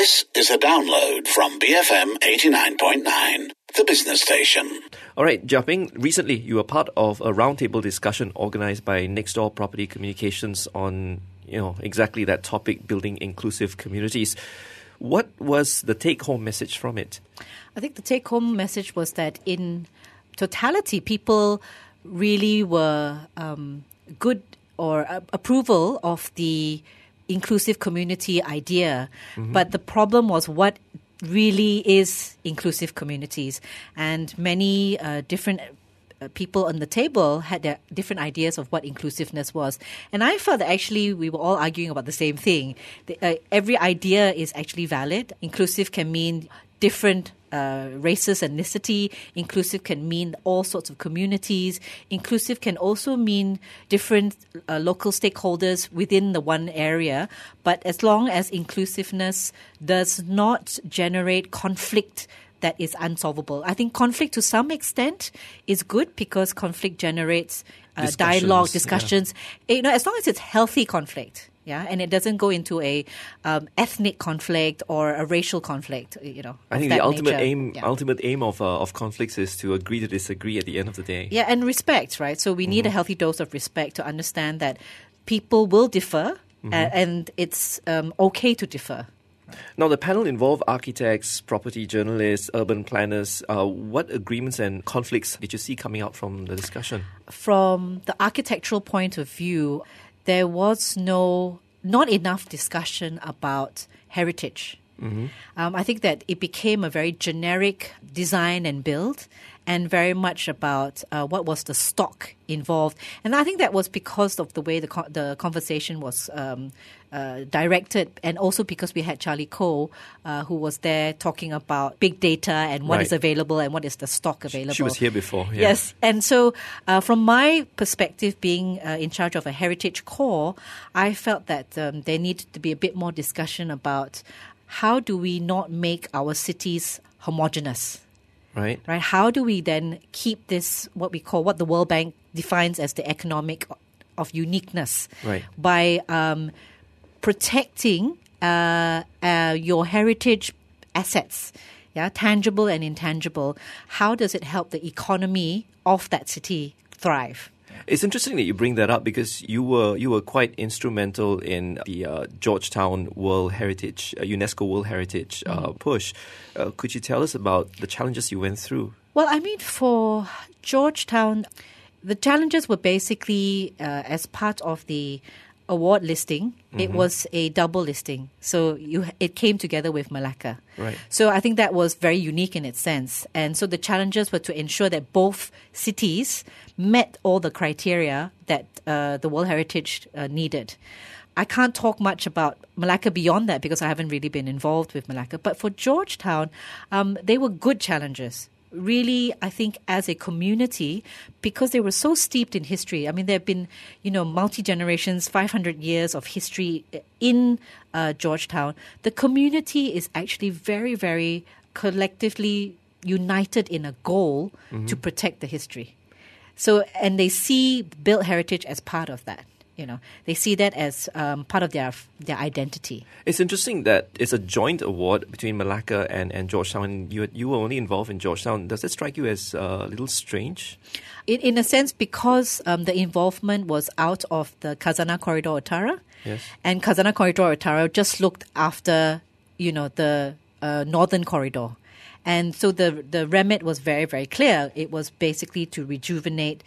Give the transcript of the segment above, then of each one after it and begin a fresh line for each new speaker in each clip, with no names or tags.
This is a download from BFM 89.9, the business station.
All right, Jiaping, recently you were part of a roundtable discussion organized by Nextdoor Property Communications on, exactly that topic, building inclusive communities. What was the take-home message from it?
I think the take-home message was that in totality, people really were good or approval of the inclusive community idea. Mm-hmm. But the problem was what really is inclusive communities. And many different people on the table had their different ideas of what inclusiveness was. And I felt that actually we were all arguing about the same thing. Every idea is actually valid. Inclusive can mean different races, ethnicity. Inclusive can mean all sorts of communities. Inclusive can also mean different local stakeholders within the one area. But as long as inclusiveness does not generate conflict that is unsolvable. I think conflict to some extent is good because conflict generates dialogue, discussions. Yeah. As long as it's healthy conflict. Yeah, and it doesn't go into a ethnic conflict or a racial conflict.
I think the ultimate aim of conflicts is to agree to disagree at the end of the day.
Yeah, and respect, right? So we need a healthy dose of respect to understand that people will differ, and it's okay to differ.
Now, the panel involved architects, property journalists, urban planners. What agreements and conflicts did you see coming out from the discussion?
From the architectural point of view, there was not enough discussion about heritage. Mm-hmm. I think that it became a very generic design and build and very much about what was the stock involved. And I think that was because of the way the conversation was directed, and also because we had Charlie Koh, who was there talking about big data and what is available and what is the stock available.
She was here before. Yeah.
Yes. And so from my perspective, being in charge of a heritage core, I felt that there needed to be a bit more discussion about how do we not make our cities homogenous?
Right.
How do we then keep this, what the World Bank defines as the economic of uniqueness, by protecting your heritage assets, tangible and intangible? How does it help the economy of that city thrive?
It's interesting that you bring that up because you were quite instrumental in the Georgetown World Heritage, UNESCO World Heritage push. Could you tell us about the challenges you went through?
Well, I mean, for Georgetown, the challenges were basically as part of the award listing, it was a double listing. So it came together with Malacca.
Right.
So I think that was very unique in its sense. And so the challenges were to ensure that both cities met all the criteria that the World Heritage needed. I can't talk much about Malacca beyond that because I haven't really been involved with Malacca. But for Georgetown, they were good challenges. Really, I think as a community, because they were so steeped in history. I mean, there have been, multi-generations, 500 years of history in Georgetown. The community is actually very, very collectively united in a goal to protect the history. So, and they see built heritage as part of that. They see that as part of their identity.
It's interesting that it's a joint award between Malacca and Georgetown. You were only involved in Georgetown. Does that strike you as a little strange?
In a sense, because the involvement was out of the Khazanah Corridor Utara.
Yes.
And Khazanah Corridor Utara just looked after, the northern corridor. And so the remit was very, very clear. It was basically to rejuvenate,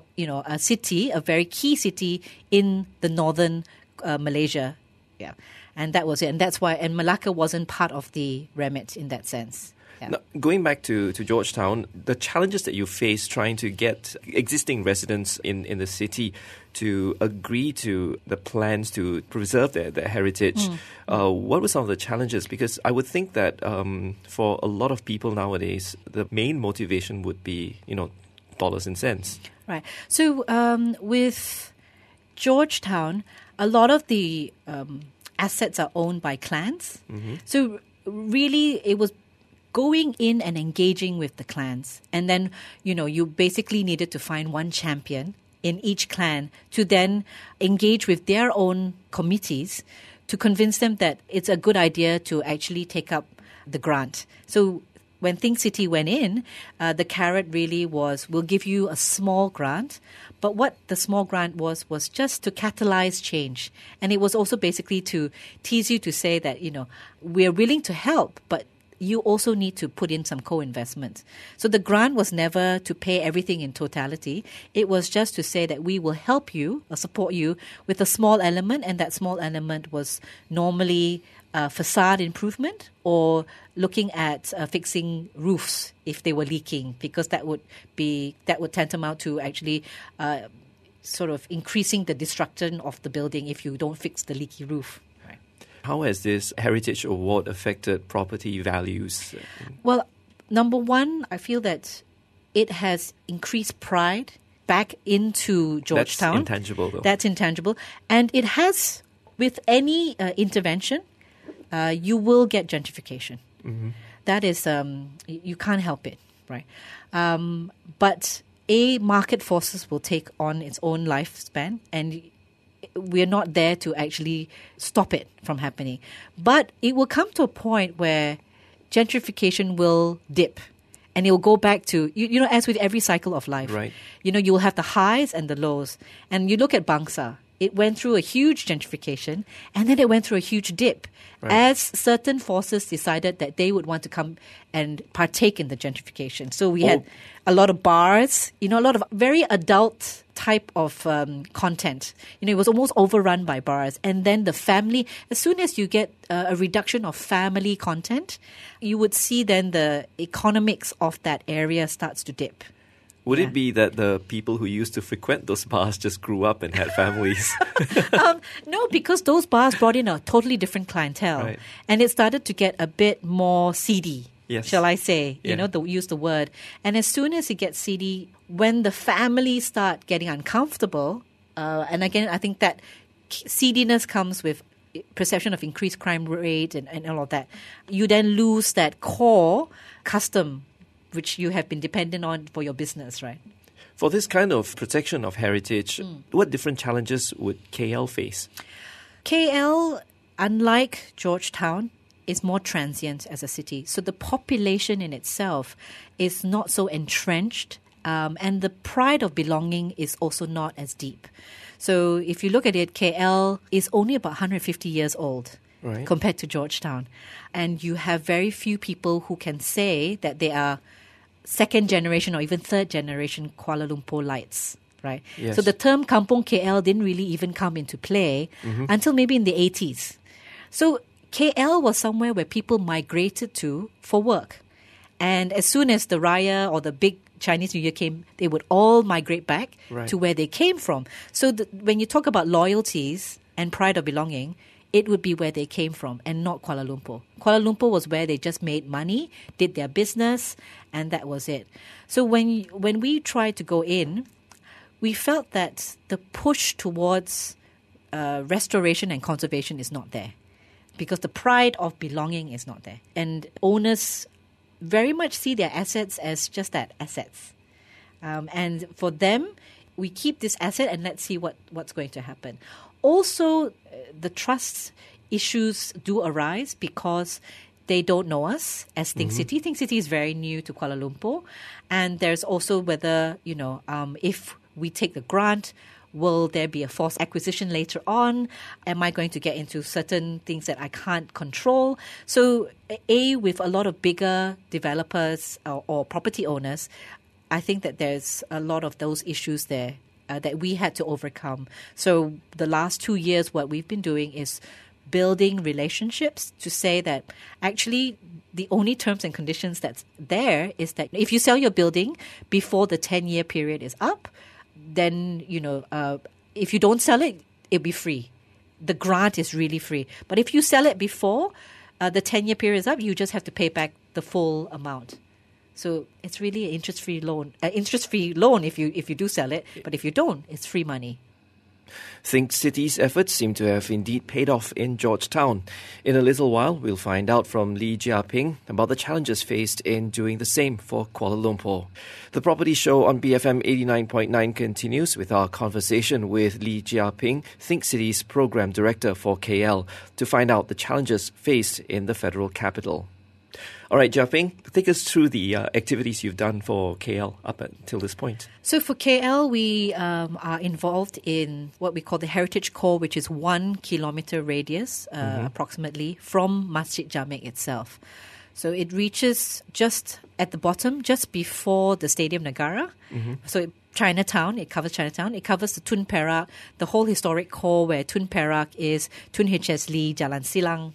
a city, a very key city in the northern Malaysia. Yeah, and that was it. And that's why, and Malacca wasn't part of the remit in that sense. Yeah.
Now, going back to Georgetown, the challenges that you face trying to get existing residents in the city to agree to the plans to preserve their heritage, what were some of the challenges? Because I would think that for a lot of people nowadays, the main motivation would be, dollars and cents.
Right. So with Georgetown, a lot of the assets are owned by clans. Mm-hmm. So really, it was going in and engaging with the clans. And then, you basically needed to find one champion in each clan to then engage with their own committees to convince them that it's a good idea to actually take up the grant. So when Think City went in, the carrot really was, we'll give you a small grant. But what the small grant was just to catalyze change. And it was also basically to tease you to say that, we're willing to help, but you also need to put in some co-investment. So the grant was never to pay everything in totality. It was just to say that we will help you or support you with a small element, and that small element was normally facade improvement or looking at fixing roofs if they were leaking, because that would tantamount to actually sort of increasing the destruction of the building if you don't fix the leaky roof.
How has this Heritage Award affected property values?
Well, number one, I feel that it has increased pride back into Georgetown.
That's intangible, though.
That's intangible. And it has, with any intervention, you will get gentrification. Mm-hmm. That is, you can't help it, right? But market forces will take on its own lifespan, and we're not there to actually stop it from happening. But it will come to a point where gentrification will dip, and it will go back to, as with every cycle of life.
Right.
You will have the highs and the lows. And you look at Bangsar. It went through a huge gentrification, and then it went through a huge dip as certain forces decided that they would want to come and partake in the gentrification. So we had a lot of bars, a lot of very adult type of content. It was almost overrun by bars. And then the family, as soon as you get a reduction of family content, you would see then the economics of that area starts to dip.
Would it be that the people who used to frequent those bars just grew up and had families?
No, because those bars brought in a totally different clientele.
Right.
And it started to get a bit more seedy, shall I say, use the word. And as soon as it gets seedy, when the families start getting uncomfortable, and again, I think that seediness comes with perception of increased crime rate and all of that, you then lose that core custom which you have been dependent on for your business, right?
For this kind of protection of heritage, what different challenges would KL face?
KL, unlike Georgetown, is more transient as a city. So the population in itself is not so entrenched, and the pride of belonging is also not as deep. So if you look at it, KL is only about 150 years old. Right. Compared to Georgetown. And you have very few people who can say that they are second generation or even third generation Kuala Lumpurites, right?
Yes.
So the term Kampung KL didn't really even come into play until maybe in the 80s. So KL was somewhere where people migrated to for work. And as soon as the Raya or the big Chinese New Year came, they would all migrate back to where they came from. So when you talk about loyalties and pride of belonging, it would be where they came from and not Kuala Lumpur. Kuala Lumpur was where they just made money, did their business, and that was it. So when we tried to go in, we felt that the push towards restoration and conservation is not there because the pride of belonging is not there. And owners very much see their assets as just that, assets. And for them, we keep this asset and let's see what's going to happen. Also, the trust issues do arise because they don't know us as Think City. Think City is very new to Kuala Lumpur. And there's also whether, if we take the grant, will there be a forced acquisition later on? Am I going to get into certain things that I can't control? So, with a lot of bigger developers or property owners, I think that there's a lot of those issues there that we had to overcome. So the last 2 years, what we've been doing is building relationships to say that actually the only terms and conditions that's there is that if you sell your building before the 10-year period is up, then, if you don't sell it, it'll be free. The grant is really free. But if you sell it before the 10-year period is up, you just have to pay back the full amount. So it's really an interest-free loan if you do sell it. But if you don't, it's free money.
Think City's efforts seem to have indeed paid off in Georgetown. In a little while, we'll find out from Lee Jia-ping about the challenges faced in doing the same for Kuala Lumpur. The Property Show on BFM 89.9 continues with our conversation with Lee Jia-ping, Think City's Program Director for KL, to find out the challenges faced in the federal capital. All right, Jia-ping, take us through the activities you've done for KL up until this point.
So for KL, we are involved in what we call the Heritage Core, which is 1 kilometer radius approximately from Masjid Jamek itself. So it reaches just at the bottom, just before the Stadium Negara. So Chinatown, it covers Chinatown. It covers the Tun Perak, the whole historic core where Tun Perak is, Tun HS Lee, Jalan Silang,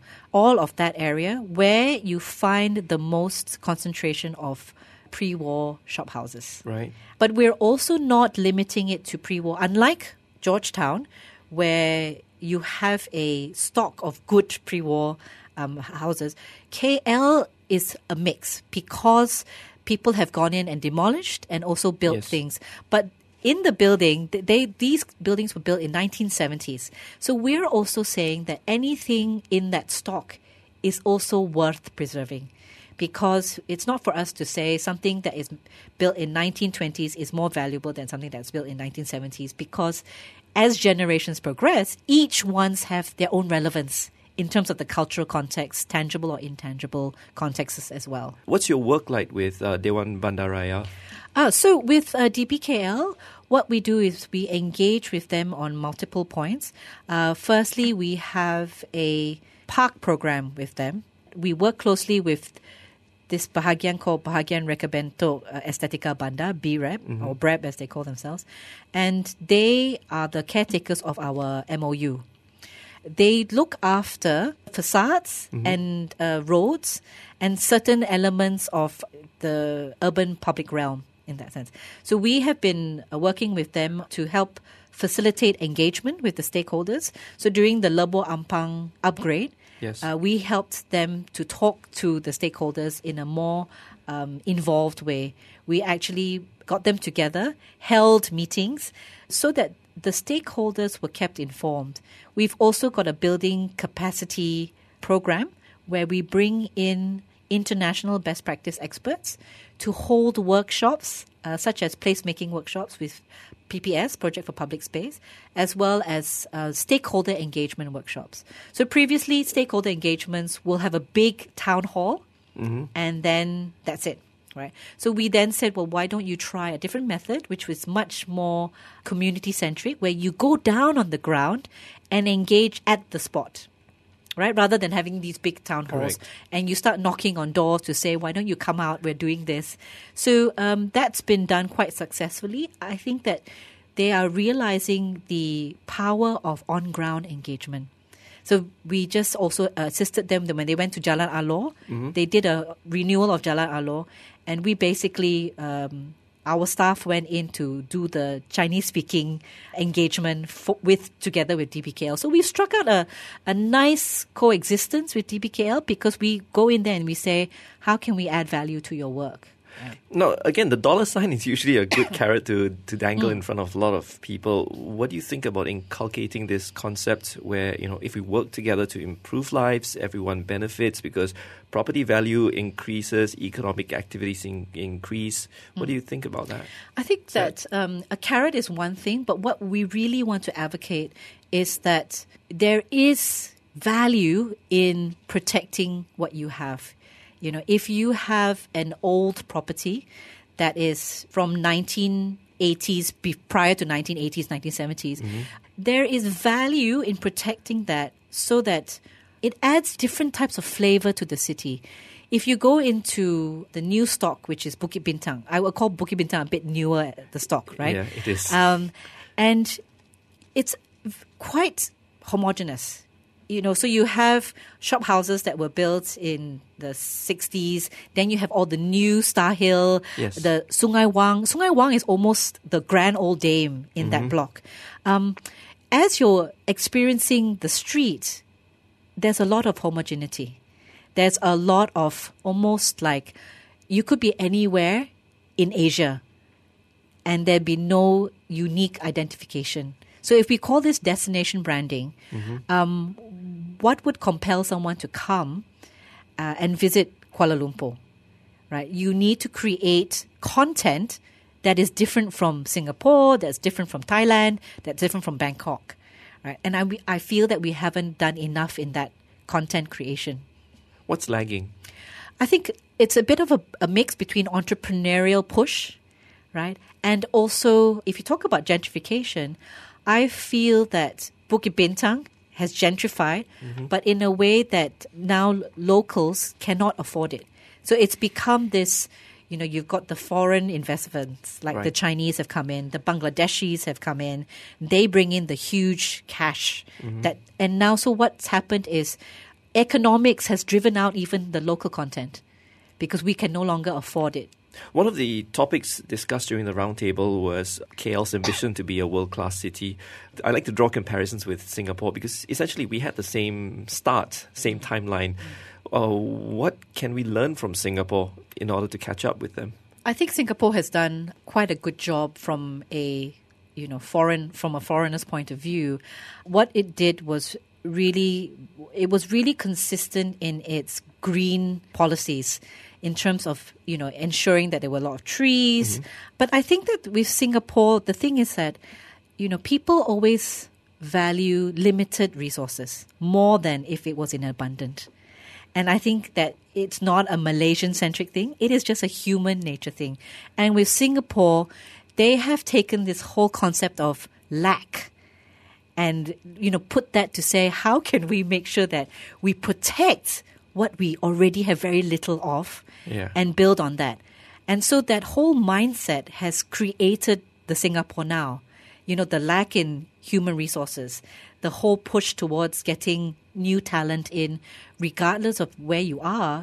all of that area where you find the most concentration of pre-war shophouses.
Right.
But we're also not limiting it to pre-war. Unlike Georgetown, where you have a stock of good pre-war houses, KL is a mix because people have gone in and demolished and also built things. But in the building, these buildings were built in 1970s. So we're also saying that anything in that stock is also worth preserving, because it's not for us to say something that is built in 1920s is more valuable than something that's built in 1970s, because as generations progress, each ones have their own relevance in terms of the cultural context, tangible or intangible contexts as well.
What's your work like with Dewan Bandaraya?
So with DBKL, what we do is we engage with them on multiple points. Firstly, we have a park program with them. We work closely with this bahagian called Bahagian Reka Bentuk Estetika Bandar, BREB, or BREB as they call themselves. And they are the caretakers of our MOU. They look after facades and roads and certain elements of the urban public realm in that sense. So we have been working with them to help facilitate engagement with the stakeholders. So during the Lebo Ampang upgrade, we helped them to talk to the stakeholders in a more involved way. We actually got them together, held meetings so that the stakeholders were kept informed. We've also got a building capacity program where we bring in international best practice experts to hold workshops, such as placemaking workshops with PPS, Project for Public Space, as well as stakeholder engagement workshops. So previously, stakeholder engagements will have a big town hall, and then that's it. Right. So we then said, well, why don't you try a different method, which was much more community-centric, where you go down on the ground and engage at the spot, right? Rather than having these big town halls.
Correct.
And you start knocking on doors to say, why don't you come out? We're doing this. So that's been done quite successfully. I think that they are realizing the power of on-ground engagement. So we just also assisted them when they went to Jalan Alor. They did a renewal of Jalan Alor. And we basically, our staff went in to do the Chinese-speaking engagement together with DBKL. So we struck out a nice coexistence with DBKL because we go in there and we say, how can we add value to your work?
Now, again, the dollar sign is usually a good carrot to dangle in front of a lot of people. What do you think about inculcating this concept where, if we work together to improve lives, everyone benefits because property value increases, economic activities increase? What do you think about that?
I think that a carrot is one thing, but what we really want to advocate is that there is value in protecting what you have. If you have an old property that is from 1980s, prior to 1980s, 1970s, there is value in protecting that so that it adds different types of flavor to the city. If you go into the new stock, which is Bukit Bintang, I would call Bukit Bintang a bit newer, the stock, right?
Yeah, it is.
And it's quite homogeneous. So you have shop houses that were built in the 60s. Then you have all the new Star Hill, the Sungai Wang. Sungai Wang is almost the grand old dame in that block. As you're experiencing the street, there's a lot of homogeneity. There's a lot of almost like you could be anywhere in Asia and there'd be no unique identification. So if we call this destination branding, what would compel someone to come and visit Kuala Lumpur? Right? You need to create content that is different from Singapore, that's different from Thailand, that's different from Bangkok. Right? And I feel that we haven't done enough in that content creation.
What's lagging?
I think it's a bit of a mix between entrepreneurial push, right? And also, if you talk about gentrification, I feel that Bukit Bintang has gentrified, but in a way that now locals cannot afford it. So it's become this, you've got the foreign investments, like the Chinese have come in, the Bangladeshis have come in. They bring in the huge cash. And now, so what's happened is economics has driven out even the local content because we can no longer afford it.
One of the topics discussed during the roundtable was KL's ambition to be a world-class city. I like to draw comparisons with Singapore because essentially we had the same start, same timeline. What can we learn from Singapore in order to catch up with them?
I think Singapore has done quite a good job from a foreigner's point of view. What it did was really consistent in its green policies in terms of, ensuring that there were a lot of trees. But I think that with Singapore, the thing is that, people always value limited resources more than if it was in abundant. And I think that it's not a Malaysian-centric thing. It is just a human nature thing. And with Singapore, they have taken this whole concept of lack and, put that to say, how can we make sure that we protect what we already have very little of and build on that? And so that whole mindset has created the Singapore now. The lack in human resources, the whole push towards getting new talent in, regardless of where you are.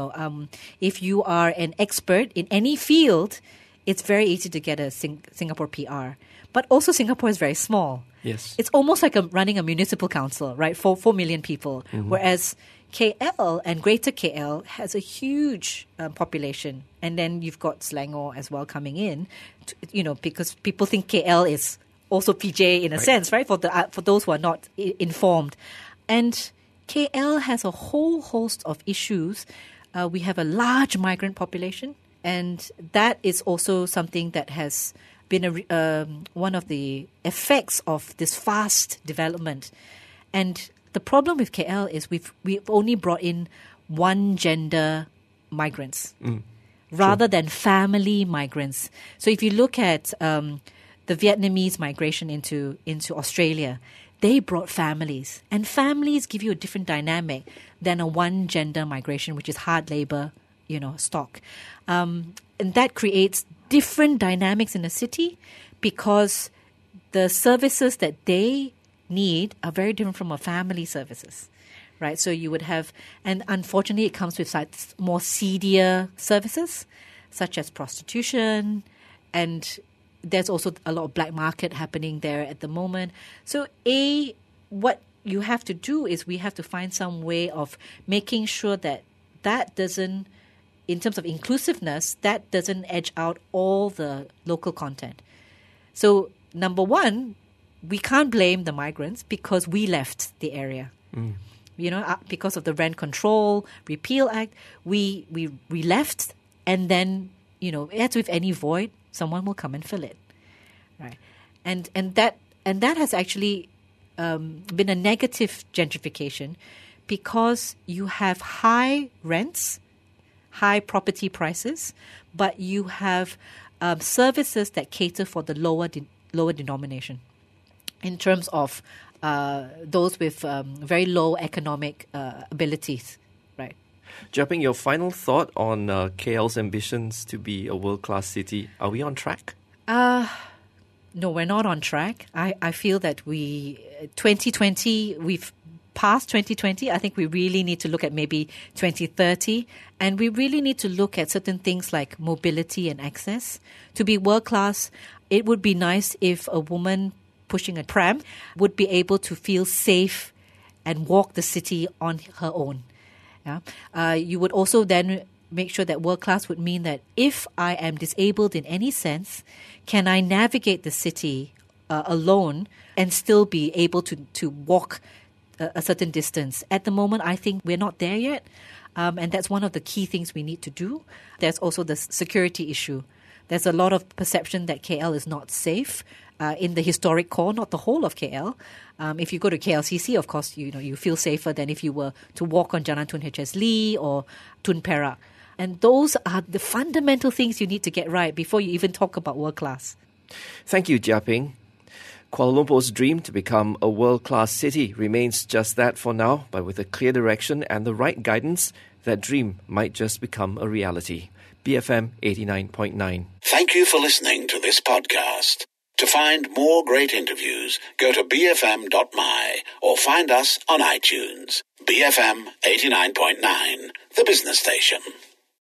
If you are an expert in any field, it's very easy to get a Singapore PR. But also Singapore is very small.
Yes.
It's almost like running a municipal council, right? 4 million people. Whereas KL and Greater KL has a huge population. And then you've got Selangor as well coming in, because people think KL is also PJ in a sense, right? For those who are not informed. And KL has a whole host of issues. We have a large migrant population, and that is also something that has been one of the effects of this fast development. And the problem with KL is we've only brought in one gender migrants rather than family migrants. So if you look at the Vietnamese migration into Australia, they brought families. And families give you a different dynamic than a one-gender migration, which is hard labor, stock. And that creates different dynamics in the city because the services that they need are very different from a family services, right? So you would have, and unfortunately it comes with more seedier services, such as prostitution, and there's also a lot of black market happening there at the moment. So what you have to do is we have to find some way of making sure that doesn't, in terms of inclusiveness, that doesn't edge out all the local content. So number one, we can't blame the migrants because we left the area. Because of the Rent Control Repeal Act, we left, and then, as with any void, someone will come and fill it, right? And that has actually been a negative gentrification because you have high rents, high property prices, but you have services that cater for the lower denomination in terms of those with very low economic abilities, right?
Jiaping, your final thought on KL's ambitions to be a world-class city. Are we on track?
No, we're not on track. I feel that 2020, we've passed 2020. I think we really need to look at maybe 2030. And we really need to look at certain things like mobility and access. To be world-class, it would be nice if a woman pushing a pram would be able to feel safe and walk the city on her own. Yeah? You would also then make sure that world-class would mean that if I am disabled in any sense, can I navigate the city alone and still be able to walk a certain distance. At the moment, I think we're not there yet. And that's one of the key things we need to do. There's also the security issue. There's a lot of perception that KL is not safe in the historic core, not the whole of KL. If you go to KLCC, of course, you feel safer than if you were to walk on Jalan Tun H.S. Lee or Tun Perak. And those are the fundamental things you need to get right before you even talk about world class.
Thank you, Chia Ping. Kuala Lumpur's dream to become a world-class city remains just that for now, but with a clear direction and the right guidance, that dream might just become a reality. BFM 89.9.
Thank you for listening to this podcast. To find more great interviews, go to bfm.my or find us on iTunes. BFM 89.9, the business station.